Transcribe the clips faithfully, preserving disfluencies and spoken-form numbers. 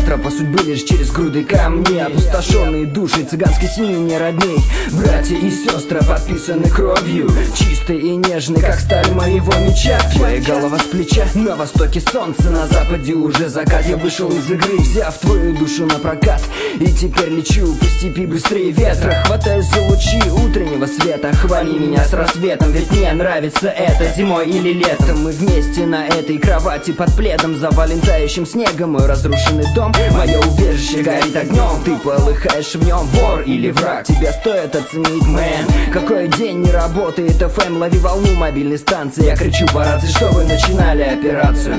ветра, по судьбе лишь через груды камней. Опустошенные души цыганской семьи не родней. Братья и сестры подписаны кровью, чистые и нежные, как сталь моего меча. Твоя голова с плеча, на востоке солнце, на западе уже закат. Я вышел из игры, взяв твою душу на прокат, и теперь лечу по степи быстрее ветра. Хватаюсь за лучи утреннего света, хвали меня с рассветом, ведь мне нравится это зимой или летом. Мы вместе на этой кровати под пледом, завален тающим снегом мой разрушенный дом. Мое убежище горит огнем, ты полыхаешь в нем, вор или враг, тебя стоит оценить, мэн. Какой день не работает эф эм, лови волну мобильной станции. Я кричу по рации, что вы начинали операцию.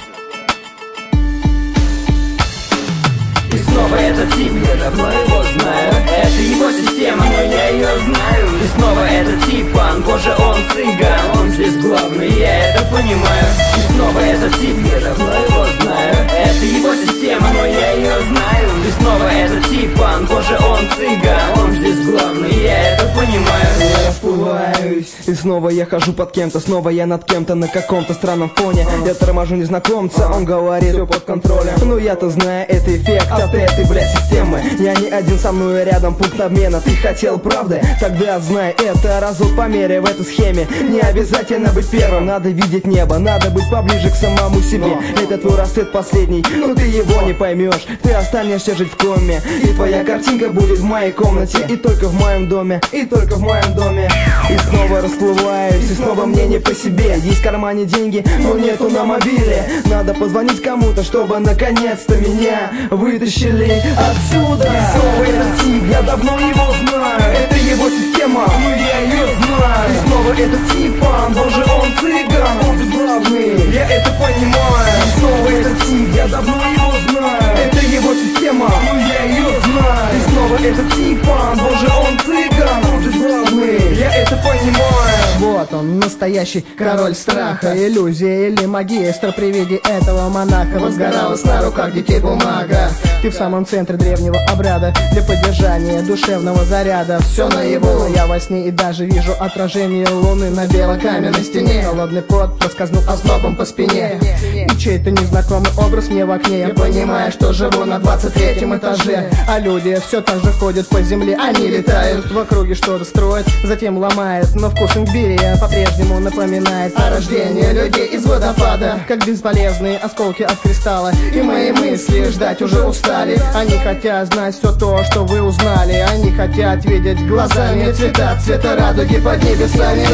И снова этот тип, я давно его знаю. Это его система, но я ее знаю. И снова этот тип, пан, боже, он цыган. Он здесь главный, я это понимаю. И снова этот тип, я давно его знаю. Это его система, но я ее знаю. И снова этот тип, пан, боже, он цыган. Он здесь главный, я это понимаю. Я расплываюсь, и снова я хожу под кем-то. Снова я над кем-то на каком-то странном фоне. Я торможу незнакомца, он говорит, все под контролем. Ну я-то знаю, это эффект от этой, блядь, системы. Я не один, со мной рядом пункт обмена. Ты хотел правды? Тогда знай это, разок померяй в этой схеме. Не обязательно быть первым, надо видеть небо, надо быть поближе к самому себе. Это твой рассвет последний, но ты его не поймешь. Ты останешься жить в коме, и твоя картинка будет в моей комнате. И только в моем доме, и только в моем доме. И снова расплываюсь, и снова мне не по себе. Есть в кармане деньги, но нету на мобиле. Надо позвонить кому-то, чтобы наконец-то меня вытащили отсюда. И снова этот тип, я давно его знаю. Это его система, но я ее знаю. И снова этот тип, пан, боже, он цыган. Он главный, я это понимаю. И снова этот тип, я давно его знаю. Это его система, но я ее знаю. И снова этот тип, пан, боже, он цыган. Он главный, я это понимаю. Вот он, настоящий король страха. Иллюзия или магистр при виде этого монаха. Возгоралась на руках детей бумага. Ты в самом центре древнего обряда для поддержания душевного заряда. Все наяву, я во сне и даже вижу отражение луны на белокаменной стене. Холодный пот проскользнул ознобом по спине, и чей-то незнакомый образ мне в окне. Я понимаю, что живу на двадцать третьем этаже, а люди все так же ходят по земле. Они летают в округе, что-то строят, затем ломают, но вкус имбирия по-прежнему напоминает о рождении людей из водопада, как бесполезные осколки от кристалла. И мои мысли ждать уже устали. Они хотят знать все то, что вы узнали. Они хотят видеть глазами цвета, цвета радуги под небесами.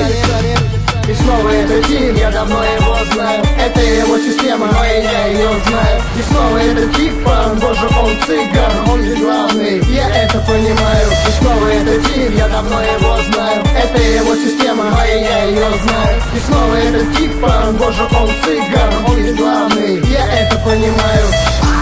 И снова этот тип, я давно его знаю. Это его система, но и я ее знаю. И снова этот тип, пан, боже, он цыган. Он здесь главный, я это понимаю. И снова этот тип, я давно его знаю. Это его система, но и я ее знаю. И снова этот тип, пан, боже, он цыган. Он здесь главный, я это понимаю.